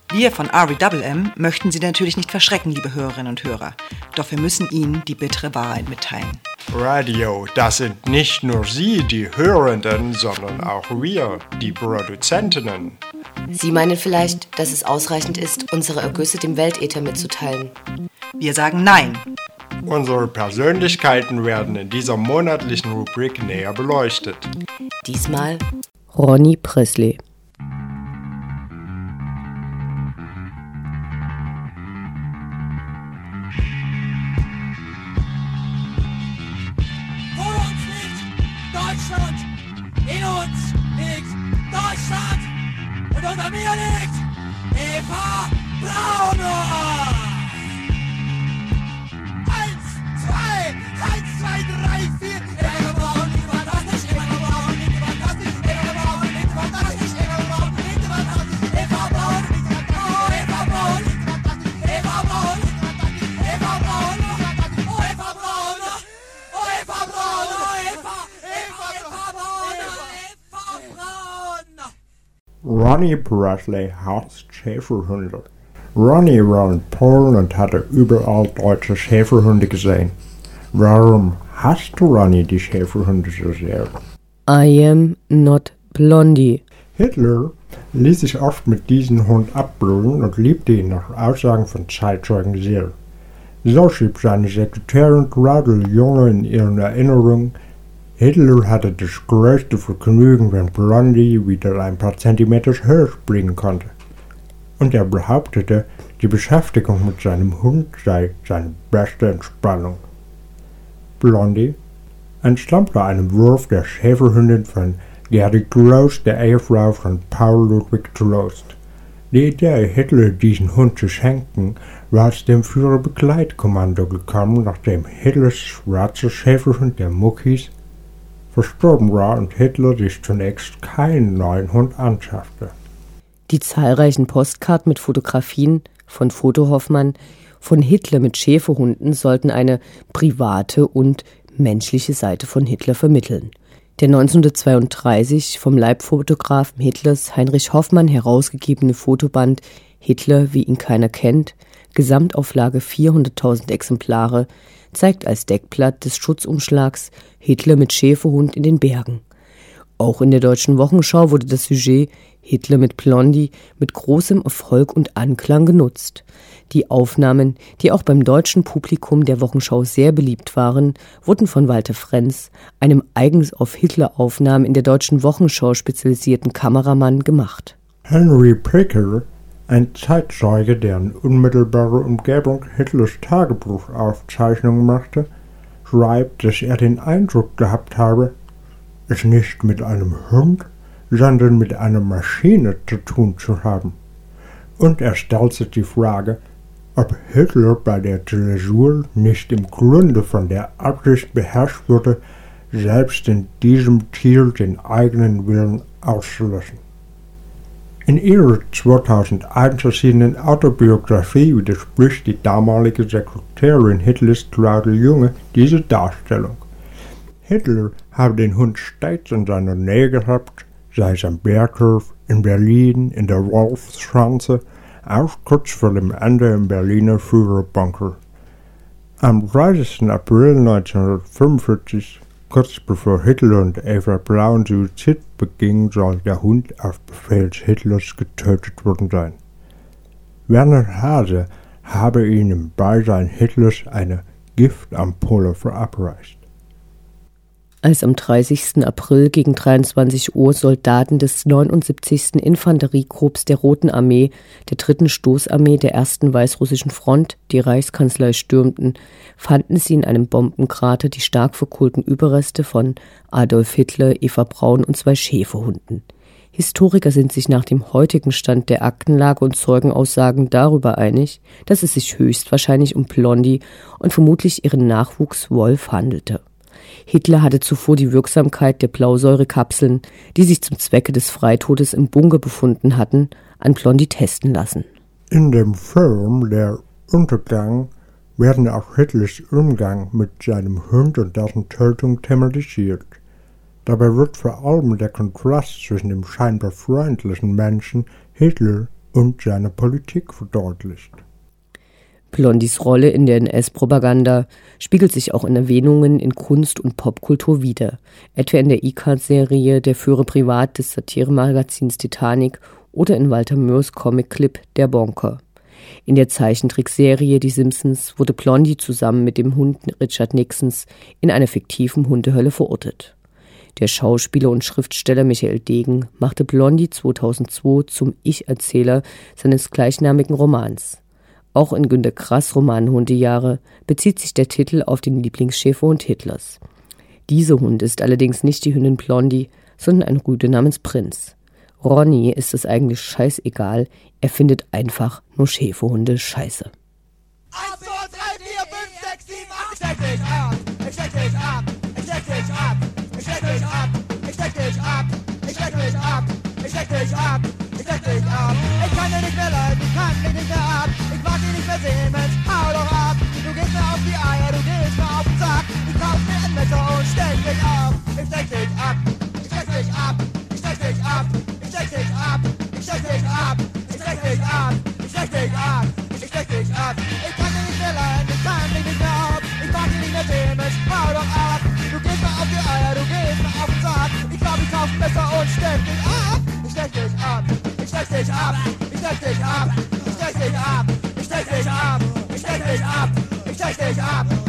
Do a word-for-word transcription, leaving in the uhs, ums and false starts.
Wir von R V M M möchten Sie natürlich nicht verschrecken, liebe Hörerinnen und Hörer. Doch wir müssen Ihnen die bittere Wahrheit mitteilen. Radio, das sind nicht nur Sie, die Hörenden, sondern auch wir, die Produzentinnen. Sie meinen vielleicht, dass es ausreichend ist, unsere Ergüsse dem Weltäther mitzuteilen. Wir sagen Nein. Unsere Persönlichkeiten werden in dieser monatlichen Rubrik näher beleuchtet. Diesmal Ronnie Presley. Deutschland! In uns liegt Deutschland! Und unter mir liegt Eva Braunhoff! Eins, zwei, eins, zwei, drei, vier. Eva Braun, nicht fantastisch, Eva Braun, nicht fantastisch, Eva Braun, nicht fantastisch, Eva Braun, nicht fantastisch, Eva Braun, nicht fantastisch, Eva Braun, nicht fantastisch, Eva Braun, nicht fantastisch, Eva Braun, nicht fantastisch, oh Eva Braun, oh Eva Braun, oh Eva, Eva, Eva Braun, Eva Braun. Ronnie Presley hasst Schäferhunde. Ronnie war in Polen und hatte überall deutsche Schäferhunde gesehen. Warum hasst du, Ronnie, die Schäferhunde so sehr? I am not Blondie. Hitler ließ sich oft mit diesem Hund abbrüllen und liebte ihn nach Aussagen von Zeitzeugen sehr. So schrieb seine Sekretärin Traudl Junge in ihren Erinnerungen: Hitler hatte das größte Vergnügen, wenn Blondie wieder ein paar Zentimeter höher springen konnte. Und er behauptete, die Beschäftigung mit seinem Hund sei seine beste Entspannung. Blondie entstammte einem Wurf der Schäferhündin von Gerdy Gross, der Ehefrau von Paul Ludwig Trost. Die Idee, Hitler diesen Hund zu schenken, war aus dem Führerbegleitkommando gekommen, nachdem Hitlers schwarzer Schäferhund, der Muckis, verstorben war und Hitler sich zunächst keinen neuen Hund anschaffte. Die zahlreichen Postkarten mit Fotografien von Foto Hoffmann von Hitler mit Schäferhunden sollten eine private und menschliche Seite von Hitler vermitteln. Der neunzehnhundertzweiunddreißig vom Leibfotografen Hitlers Heinrich Hoffmann herausgegebene Fotoband Hitler, wie ihn keiner kennt, Gesamtauflage vierhunderttausend Exemplare, zeigt als Deckblatt des Schutzumschlags Hitler mit Schäferhund in den Bergen. Auch in der Deutschen Wochenschau wurde das Sujet Hitler mit Blondie mit großem Erfolg und Anklang genutzt. Die Aufnahmen, die auch beim deutschen Publikum der Wochenschau sehr beliebt waren, wurden von Walter Frenz, einem eigens auf Hitler-Aufnahmen in der Deutschen Wochenschau spezialisierten Kameramann, gemacht. Henry Pricker, ein Zeitzeuge, der in unmittelbarer Umgebung Hitlers Tagebuchaufzeichnungen machte, schreibt, dass er den Eindruck gehabt habe, es nicht mit einem Hund, sondern mit einer Maschine zu tun zu haben. Und er stellt sich die Frage, ob Hitler bei der Zäsur nicht im Grunde von der Absicht beherrscht wurde, selbst in diesem Tier den eigenen Willen auszulöschen. In ihrer zweitausendeins erschienenen Autobiografie widerspricht die damalige Sekretärin Hitlers Traudl Junge diese Darstellung. Hitler habe den Hund stets in seiner Nähe gehabt, sei es am Berghof, in Berlin, in der Wolfschanze, auch kurz vor dem Ende im Berliner Führerbunker. Am dreißigsten April neunzehnhundertfünfundvierzig, kurz bevor Hitler und Eva Braun Suizid begingen, soll der Hund auf Befehl Hitlers getötet worden sein. Werner Hase habe ihm im Beisein Hitlers eine Giftampulle verabreicht. Als am dreißigsten April gegen dreiundzwanzig Uhr Soldaten des neunundsiebzigsten Infanteriekorps der Roten Armee, der dritten Stoßarmee der ersten Weißrussischen Front, die Reichskanzlei stürmten, fanden sie in einem Bombenkrater die stark verkohlten Überreste von Adolf Hitler, Eva Braun und zwei Schäferhunden. Historiker sind sich nach dem heutigen Stand der Aktenlage und Zeugenaussagen darüber einig, dass es sich höchstwahrscheinlich um Blondie und vermutlich ihren Nachwuchs Wolf handelte. Hitler hatte zuvor die Wirksamkeit der Blausäurekapseln, die sich zum Zwecke des Freitodes im Bunker befunden hatten, an Blondie testen lassen. In dem Film Der Untergang werden auch Hitlers Umgang mit seinem Hund und dessen Tötung thematisiert. Dabei wird vor allem der Kontrast zwischen dem scheinbar freundlichen Menschen Hitler und seine Politik verdeutlicht. Blondies Rolle in der N S-Propaganda spiegelt sich auch in Erwähnungen in Kunst und Popkultur wider, etwa in der E-Card-Serie Der Führer privat des Satiremagazins Titanic oder in Walter Mörs Comic-Clip Der Bonker. In der Zeichentrickserie Die Simpsons wurde Blondie zusammen mit dem Hund Richard Nixons in einer fiktiven Hundehölle verortet. Der Schauspieler und Schriftsteller Michael Degen machte Blondie zweitausendzwei zum Ich-Erzähler seines gleichnamigen Romans. Auch in Günter Grass' Roman Hundejahre bezieht sich der Titel auf den Lieblingsschäferhund Hitlers. Dieser Hund ist allerdings nicht die Hündin Blondie, sondern ein Rüde namens Prinz. Ronny ist es eigentlich scheißegal, er findet einfach nur Schäferhunde scheiße. eins, zwei, drei, vier, fünf, sechs, sieben, acht. Ich steck dich ab, ich steck dich ab, ich steck dich ab, ich steck dich ab, ich steck dich ab, ich steck dich ab, ich steck dich ab, ich steck dich ab. Ich kann dir nicht mehr leiden, ich kann dich nicht mehr ab. Ich mag dich nicht mehr sehen, Mensch, hau doch ab. Du gehst mir auf die Eier, du gehst mir auf den Sack. Ich kauf mir ein Messer und steck dich ab. Ich steck dich ab, ich steck dich ab, ich steck dich ab, ich steck dich ab, ich steck dich ab, ich steck dich ab, ich steck dich ab, ich steck dich ab. Ich kann dir nicht mehr leiden, ich kann dich nicht mehr ab. Ich mag dich nicht mehr sehen, Mensch, hau doch ab. Du gehst mir auf die Eier, du gehst mir auf den Sack. Ich glaub, ich kauf ein Messer und steck dich ab. Ich steck dich ab, ich steck dich ab, ich steck dich ab, ich steck dich ab, ich steck dich ab, ich steck dich ab, ich steck dich ab.